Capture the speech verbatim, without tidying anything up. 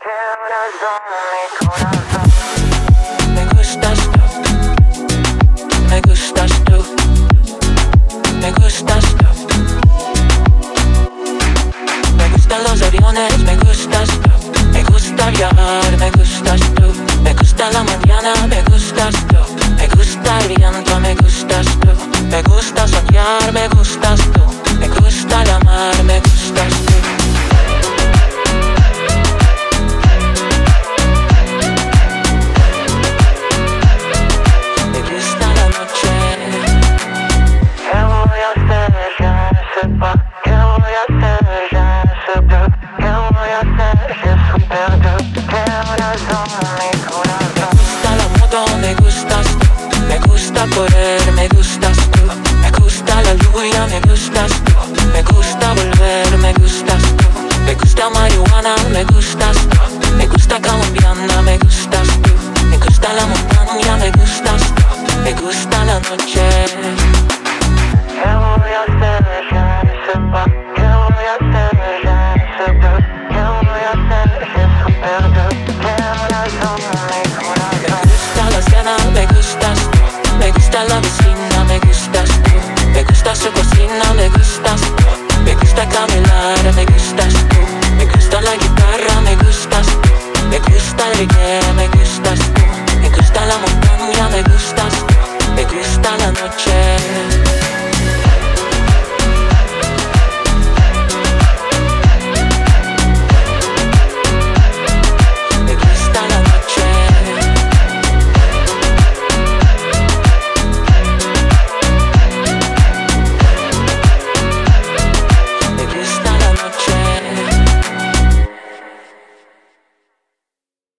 Me gustas tú, me gustas tú, me gustas tú. Me gustan los aviones, me gustas tú. Me gusta viajar, me gustas tú. Me gusta la mañana, me gustas tú. Me gusta el viento, me gustas tú. Me gusta soñar, me gustas tú. Me gusta el amar, me gustas tú. Only